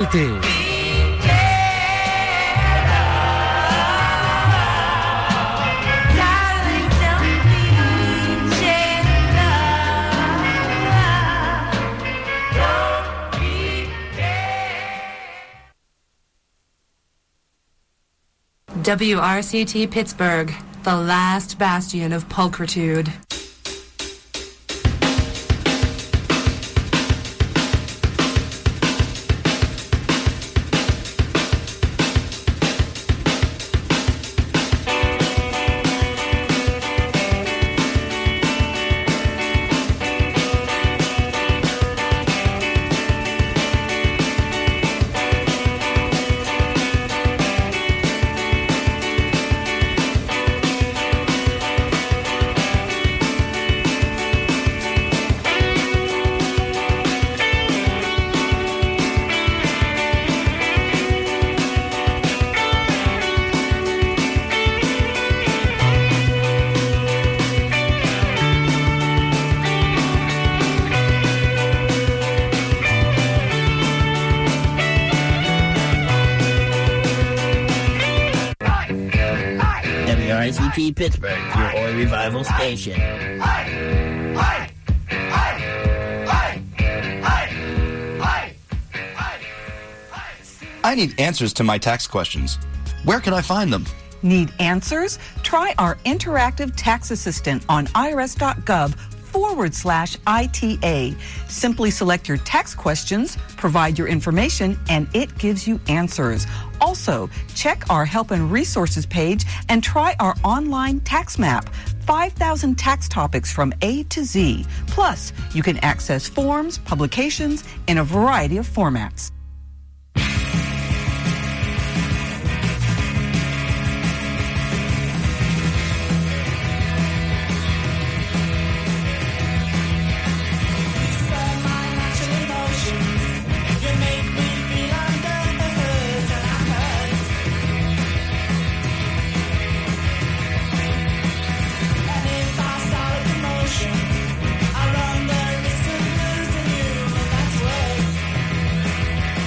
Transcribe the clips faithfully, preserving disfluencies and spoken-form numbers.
City. W R C T Pittsburgh, the last bastion of pulchritude. Pittsburgh, your Oi Revival station. I need answers to my tax questions. Where can I find them? Need answers? Try our interactive tax assistant on irs.gov forward slash ITA. Simply select your tax questions, provide your information, and it gives you answers. Also, check our help and resources page and try our online tax map. five thousand tax topics from A to Z. Plus, you can access forms, publications in a variety of formats. I run the risk of losing you, and that's worse.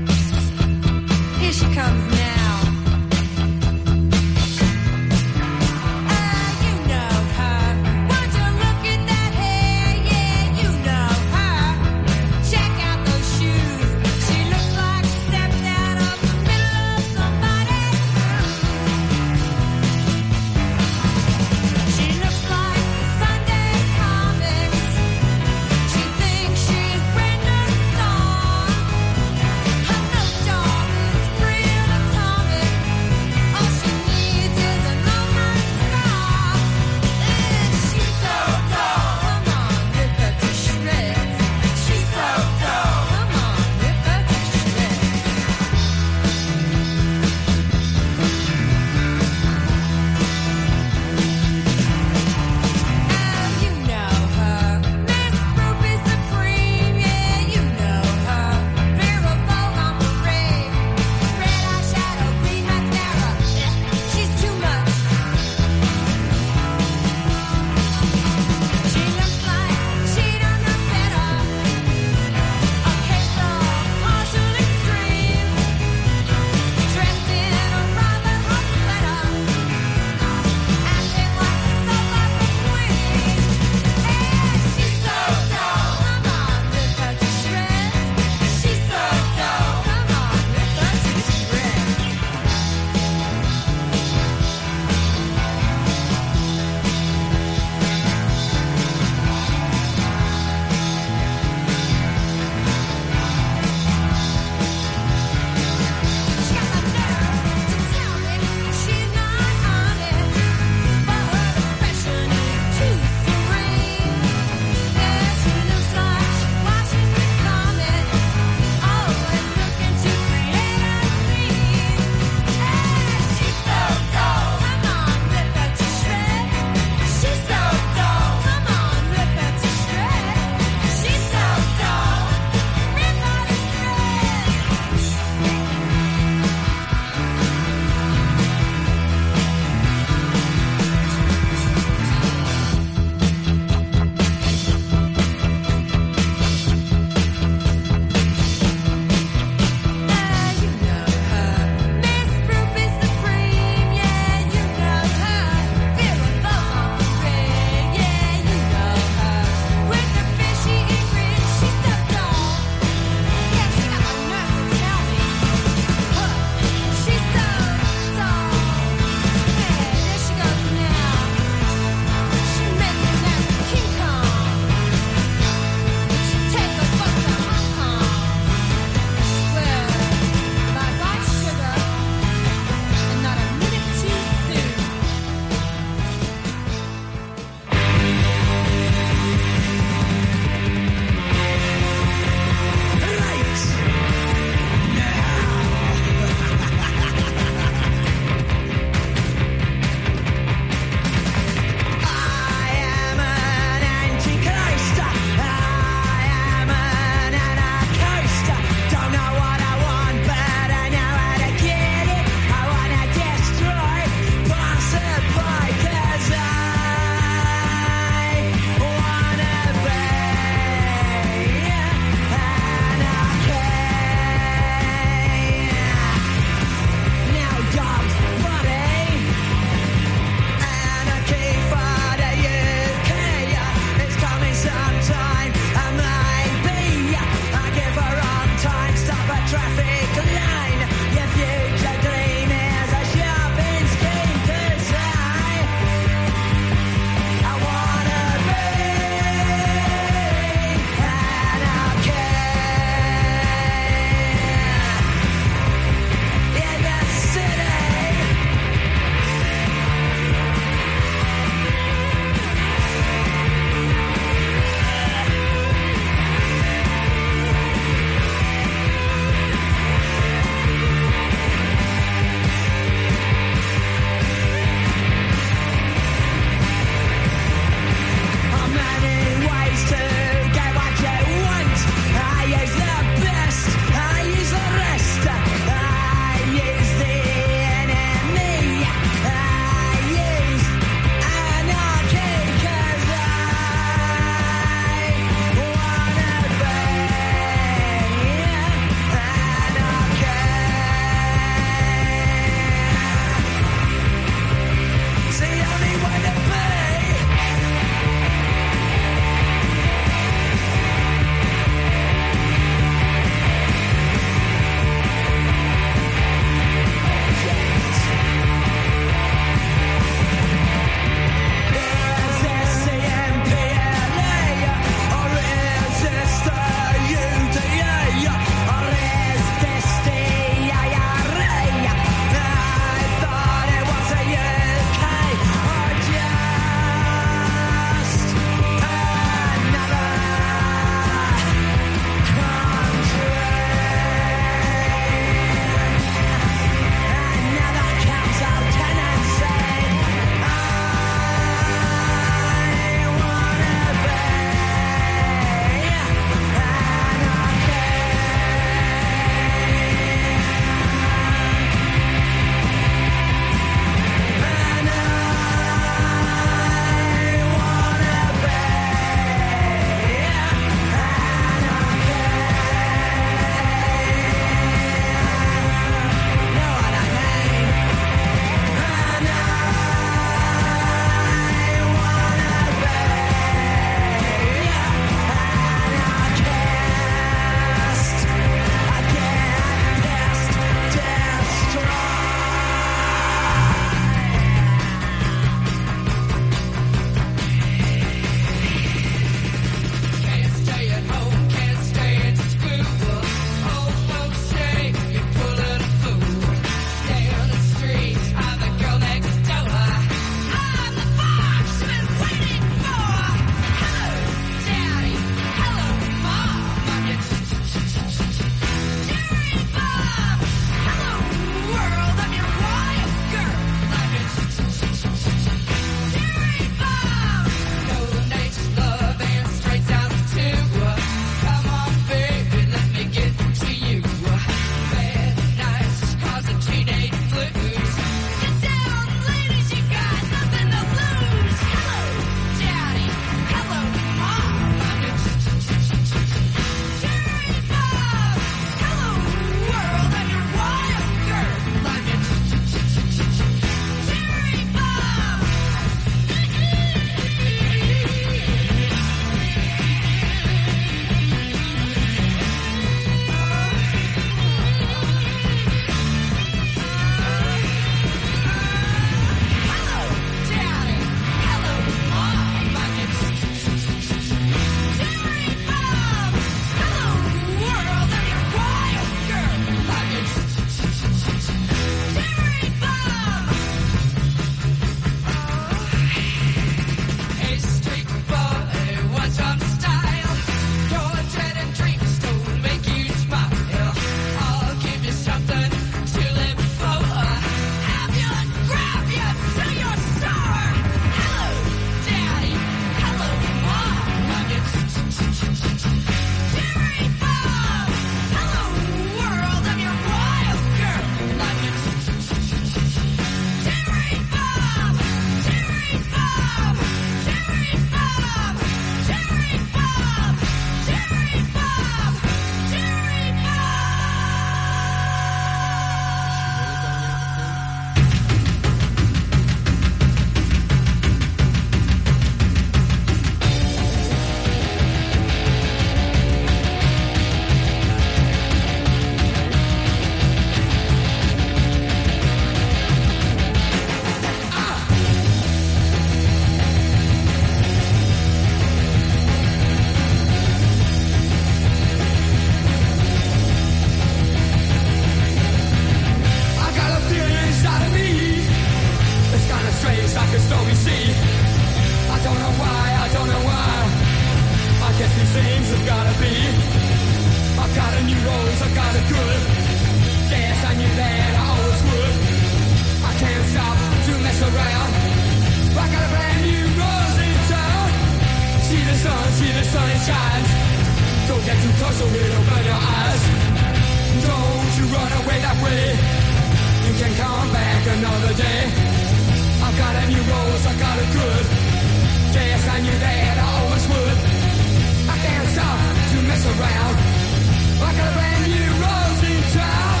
I've gotta be. I've got a new rose, I've got a good. Yes, I knew that I always would. I can't stop to mess around. I got a brand new rose in town. See the sun, see the sun, it shines. Don't get too close or it'll burn your eyes. Don't you run away that way. You can come back another day. I've got a new rose, I've got a good. Yes, I knew that I always would. I can't stop to mess around. I got a brand new rose in town.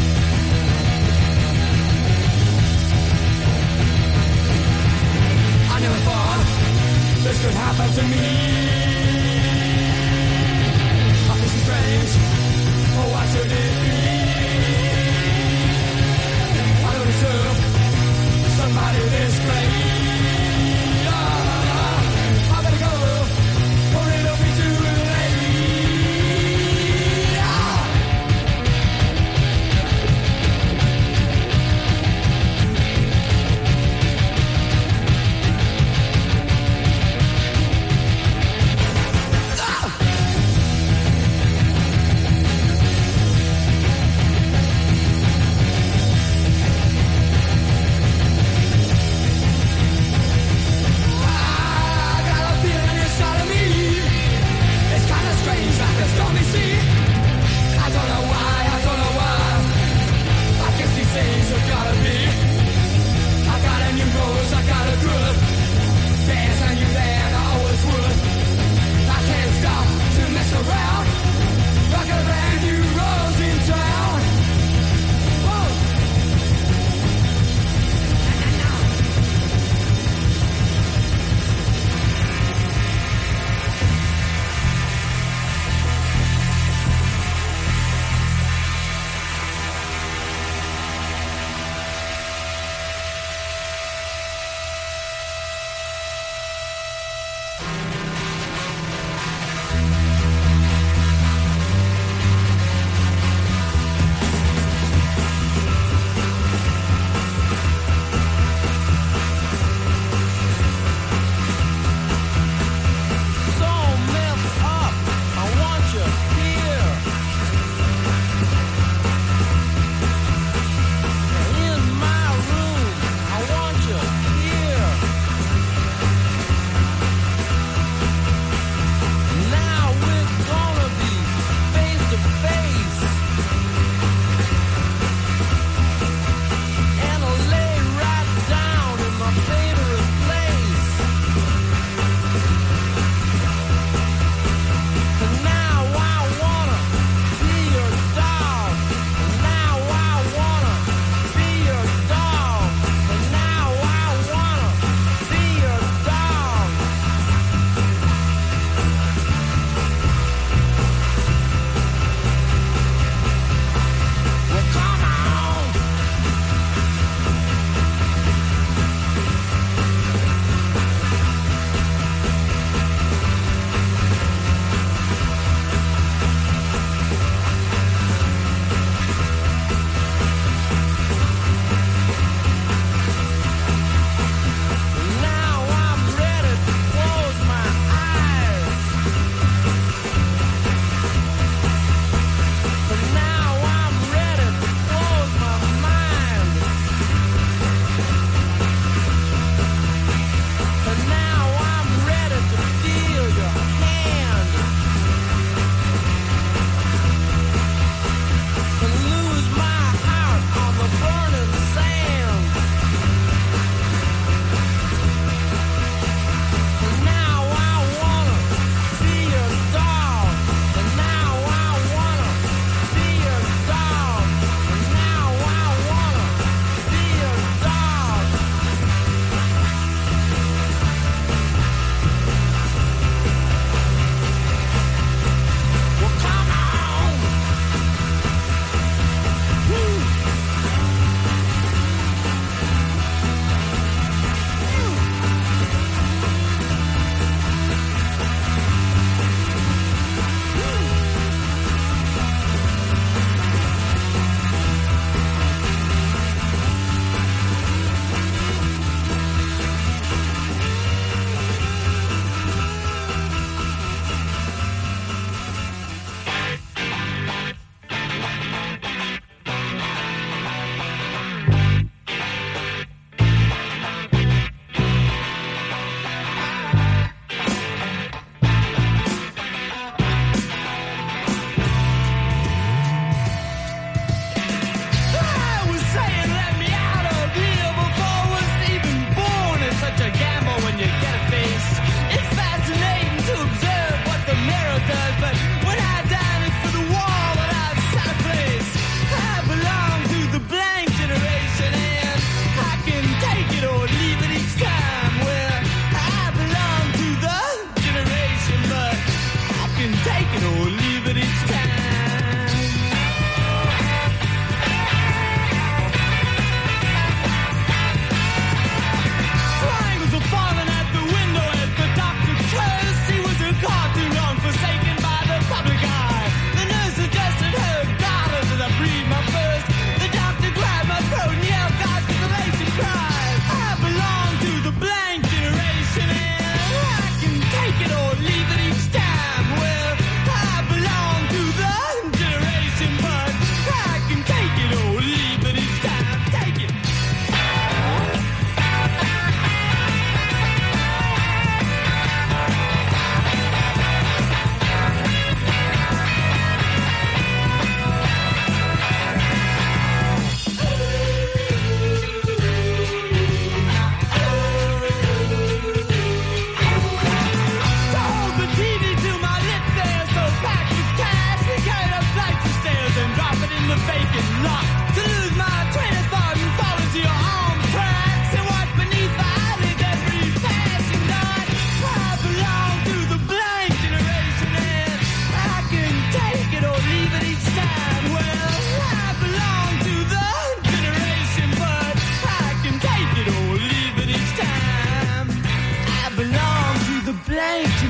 I never thought this could happen to me. I feel so strange. Oh, why should it be? I don't deserve somebody this great. I better go, or it'll be too late.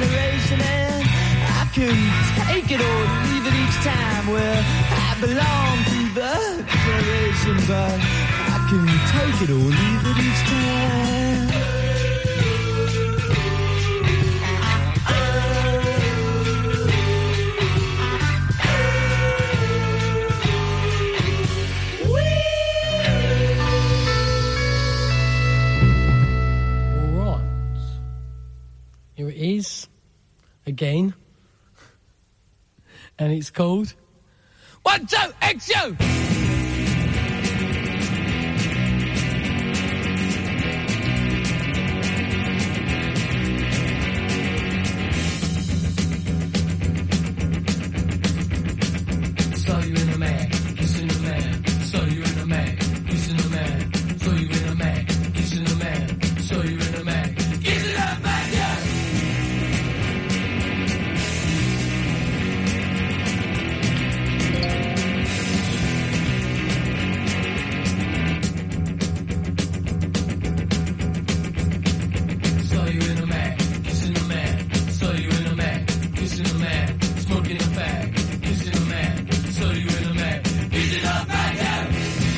generation, and I can take it or leave it each time. Well, I belong to the generation, but I can take it or leave it each time. Here it is, again, and it's called One, Two, X U! Saw you in the mag, kissing the man. Saw you in the mag, kissing the man. Saw you in the mag, kissing the man. Saw you in the mag, kissing the man, yeah! Saw you in the mag, kissing the man. Saw you in the mag, kissing the man. Smoking a fag, kissing the man. Saw you in the mag, kissing the man, yeah!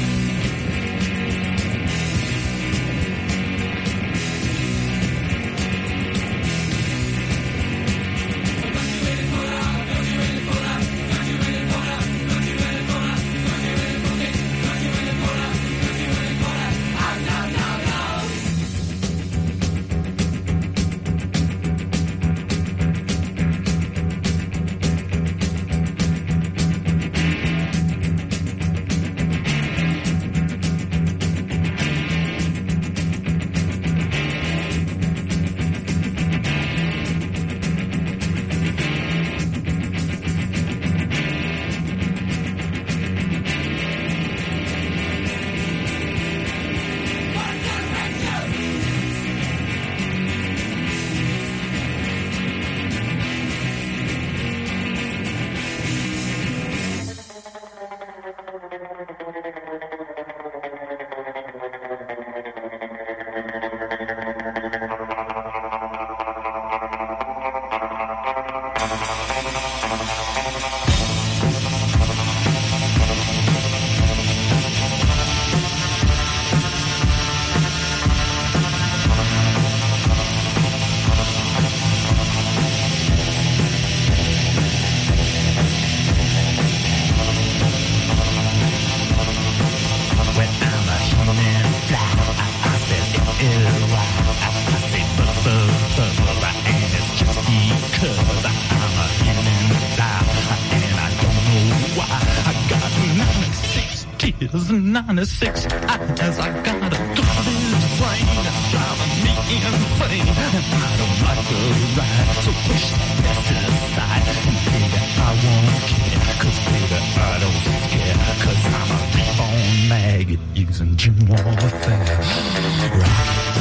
ninety-six as I got a garbage brain that's driving me insane, and I don't like the ride, so push that aside, and baby I won't care, cause baby I don't scare, cause I'm a reborn maggot using gym warfare. Rock.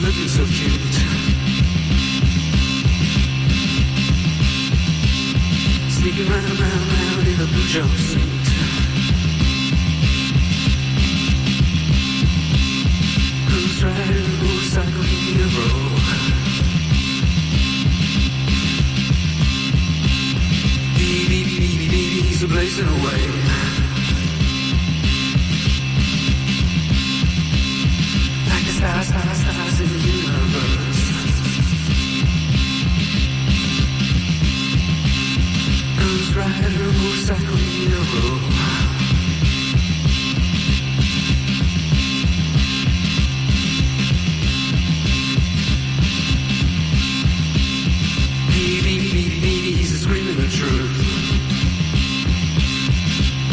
looking so cute. Sneaking round, round, round in a blue jumpsuit. Cruise riding a motorcycle hero. Beep, beep, beep, beep, beep, he's a blazing away. Like the stars, stars, stars in the universe. Cruise rider, motorcycle hero. Beep, beep, beep, beep, he's screaming the truth.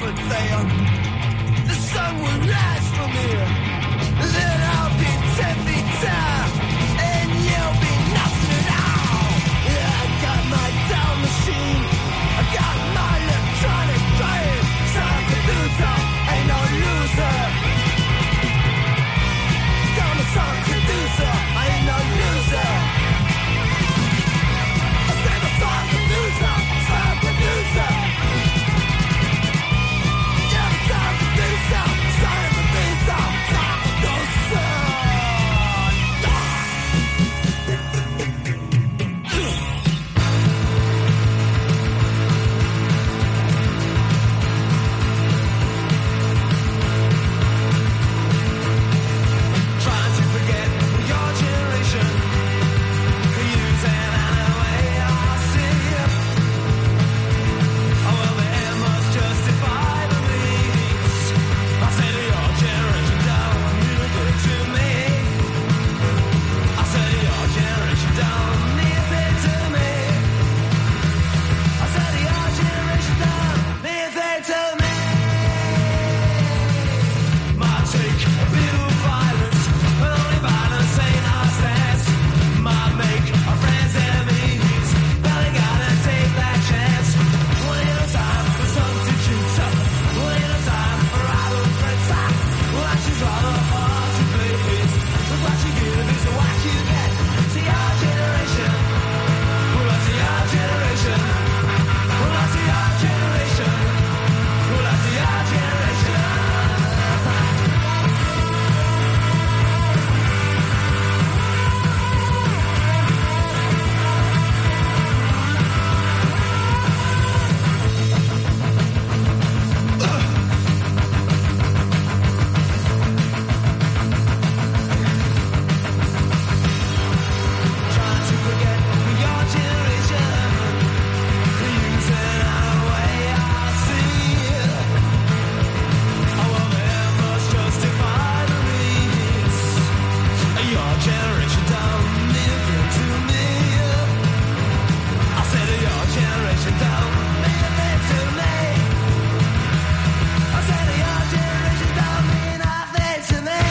would fail. The sun would rise from here. Then I'll be ten feet tall, and you'll be nothing at all. Yeah, I got my down machine, I got my electronic brain. Sonic producer, ain't no loser. I'm a sonic producer, I ain't no loser. I said a sonic producer, sonic producer. Yeah, I'm a sonic producer, sonic producer, sonic producer. Trying to forget your generation, could use an anyway I see. Oh well, the end must justify the means. I say to your generation, don't do good to me. I say to your generation, don't leave it to me. I say to your generation, don't leave it to me. Might take a bit of violence, but only violence ain't our stance. Might make our friends enemies, but I gotta take that chance. One at a time for substitutes, one at a time for idle threats. Well, that's just rather hard to please. Cause what you give is what you get. See our generation, well, I see our generation. Well, I see our generation. Well, I see our generation. Trying to forget your generation, using our way I see. Oh well, man must justify the means. Your generation don't live it to me. I said your generation don't live it to me. I said your generation don't mean nothing to me.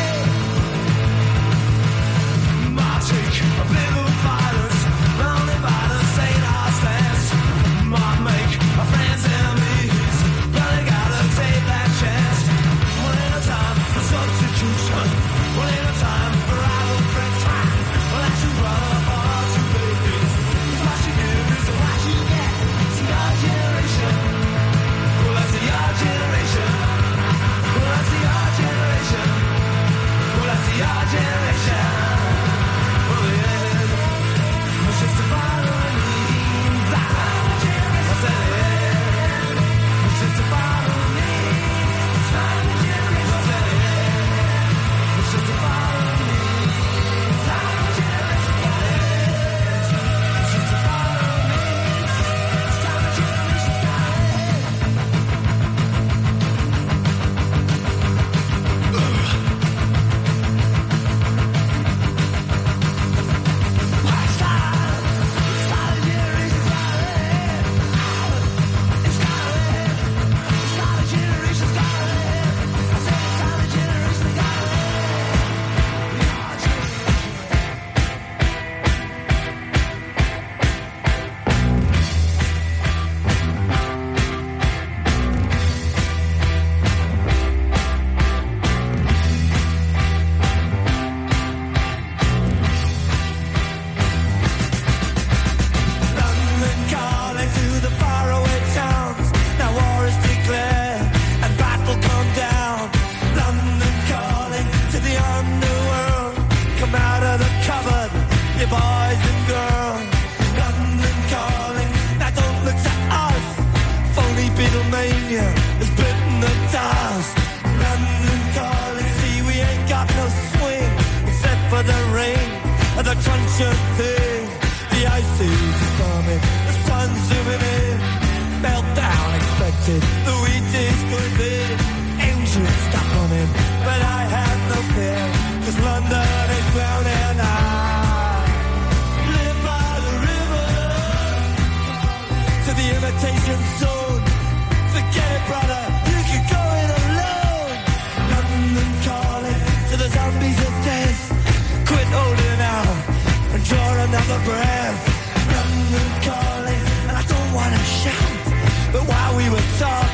Might take a bit of violence, only violence ain't our stance. Might make our friends enemies, but I gotta take that chance. One at a time for substitution, one at a time for idle threats. Well, that's just rather hard to please. Cause what you give is what you get. It's your generation. Well, that's your generation. Well, that's your generation. Well, that's your generation. Well, the end was just a following means. I said the end was just a following means. I said the end was just a following means. I said the end was just a following means. It's time the generation started. London calling to the faraway towns. Now war is declared and battle come down. London calling to the underworld. Come out of the cupboard, you boys and girls. London calling, now don't look to us. Phony Beatlemania has bitten the dust. London calling, see we ain't got no swing except for the rain and the crunch of thing. The ice is coming, the sun's zooming in. Meltdown expected, the wheat is good in. Engines stop running, but I have no fear. Cause London is drowning. I live by the river to the imitation zone. Forget it, brother, you can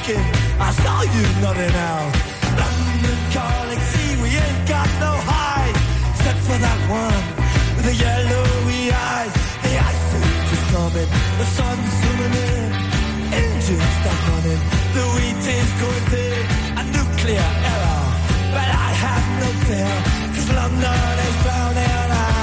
talking, I saw you nodding out. London calling, see we ain't got no hide, except for that one with the yellowy eyes. The ice age is coming, the sun's zooming in, engines stop running, the wheat is going big, a nuclear error, but I have no fear, cause London is drowning out.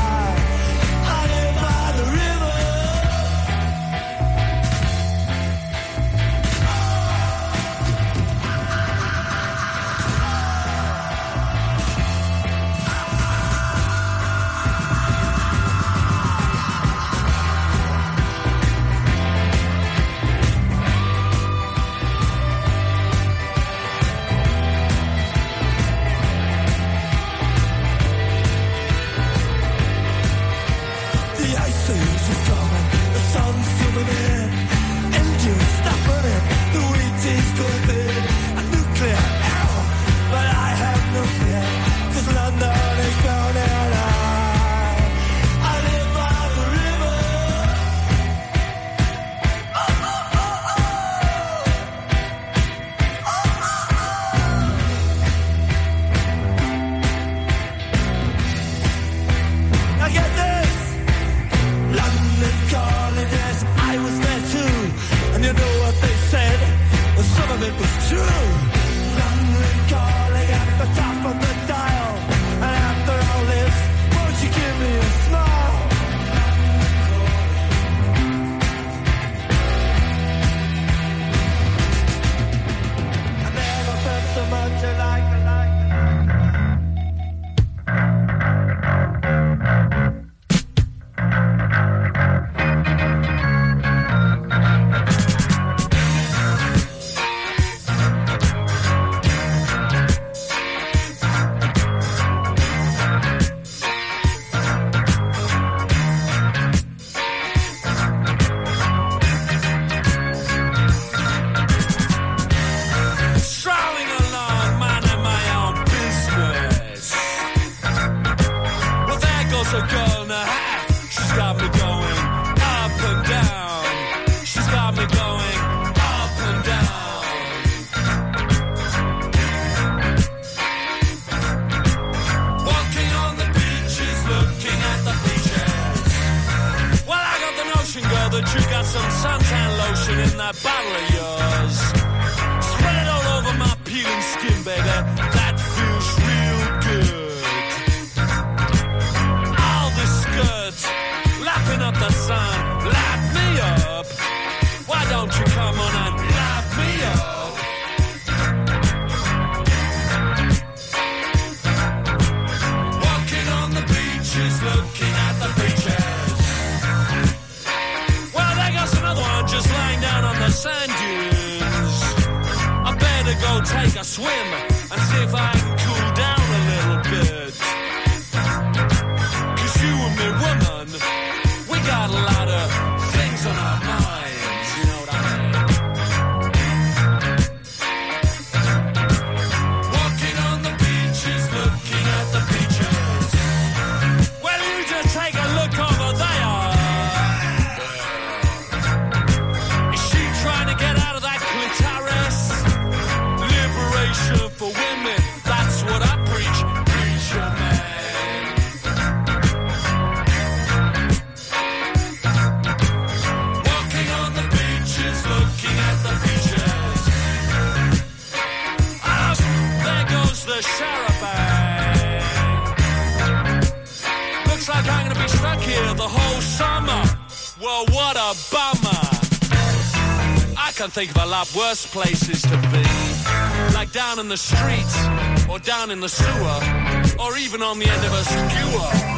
Think of a lot worse places to be, like down in the streets, or down in the sewer, or even on the end of a skewer.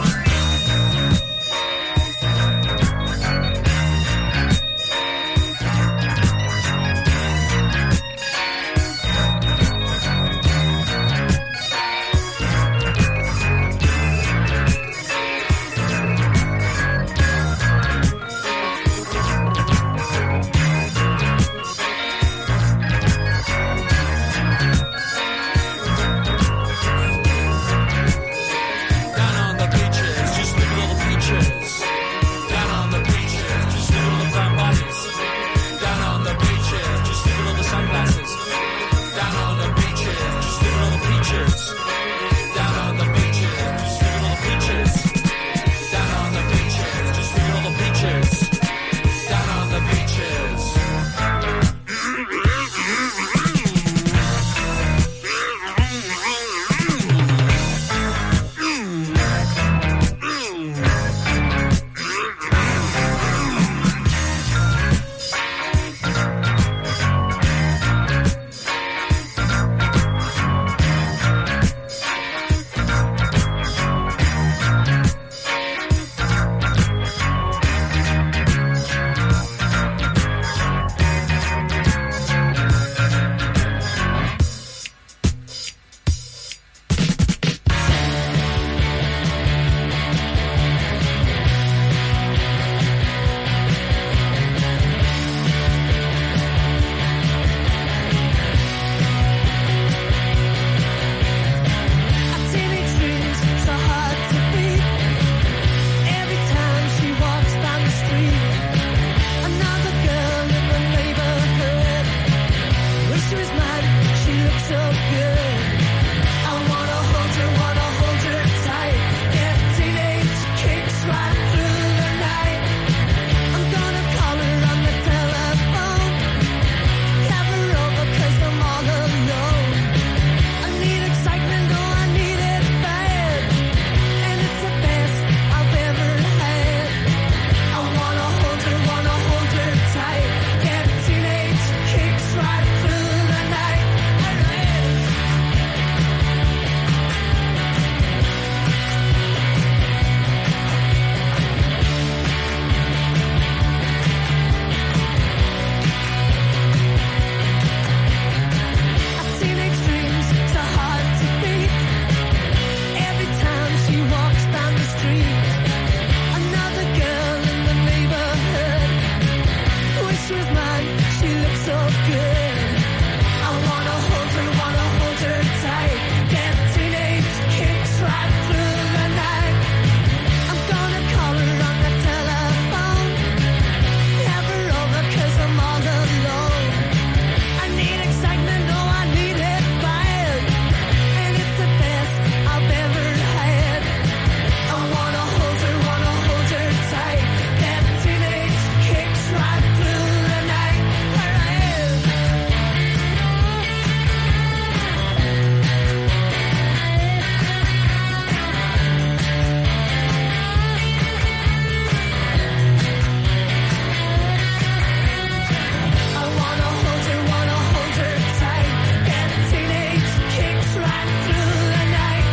Down on the beach so good. I wanna hold her, wanna hold her tight. Get teenage kicks right through the night. I'm gonna call her on the telephone. Have her over 'cause I'm all alone. I need excitement, oh I need it bad. And it's the best I've ever had. I wanna hold her, wanna hold her tight. Get teenage kicks right through the night. I've seen extremes so hard to beat. Every time she walks down the street, another girl in the neighborhood. Wish she was mine, she looks so good. I wanna hold her, wanna hold her tight. Get teenage kicks right through the night. I'm gonna call her on the telephone. Have her over 'cause I'm all alone. I need excitement, oh I need it bad. And it's the best I've ever had. I wanna hold her, wanna hold her tight. Get teenage kicks right through the night. I wanna hold her, wanna hold her tight. Get teenage kicks right through the night.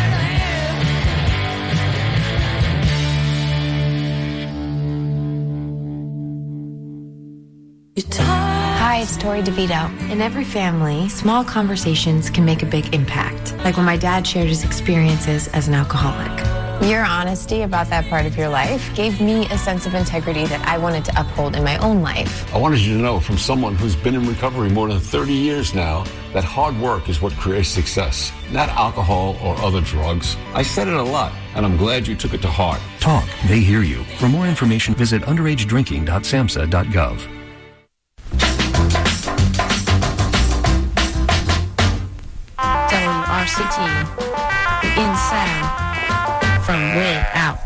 Hi, it's Tori DeVito. In every family, small conversations can make a big impact. Like when my dad shared his experiences as an alcoholic. Your honesty about that part of your life gave me a sense of integrity that I wanted to uphold in my own life. I wanted you to know from someone who's been in recovery more than thirty years now that hard work is what creates success, not alcohol or other drugs. I said it a lot, and I'm glad you took it to heart. Talk. They hear you. For more information, visit underage drinking dot samhsa dot gov. W R C T, the in sound from way out.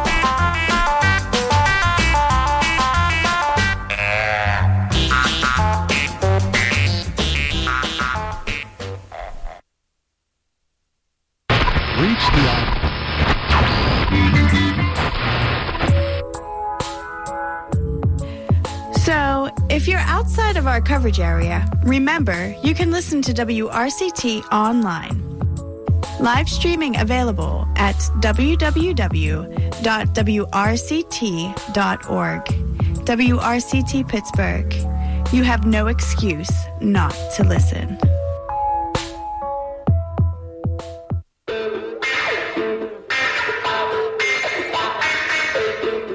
Reach the So, if you're outside of our coverage area, remember you can listen to W R C T online. Live streaming available at w w w dot w r c t dot org. W R C T Pittsburgh. You have no excuse not to listen.